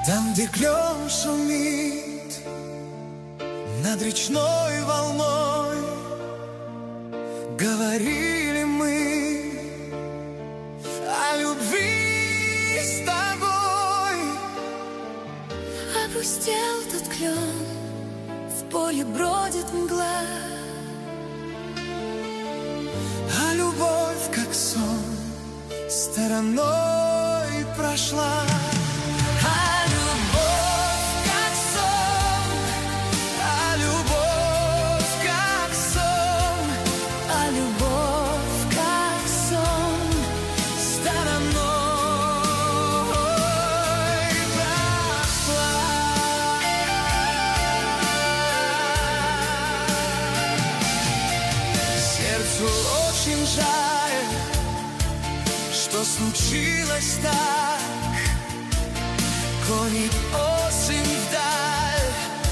Там, где клен шумит над речной волной, говорили мы о любви с тобой. Опустел тот клен, в поле бродит мгла, А любовь, как сон, стороной прошла. а любовь как сон, А любовь, как сон, а любовь как сон, стороной прошла. Сердцу очень жаль, что случилось так. Гонит осень вдаль,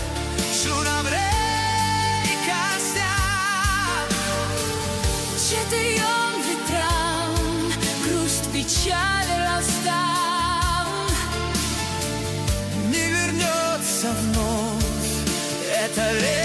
журавлей косяк. четырем ветрам грусть, печаль раздам. Не вернется вновь это лето.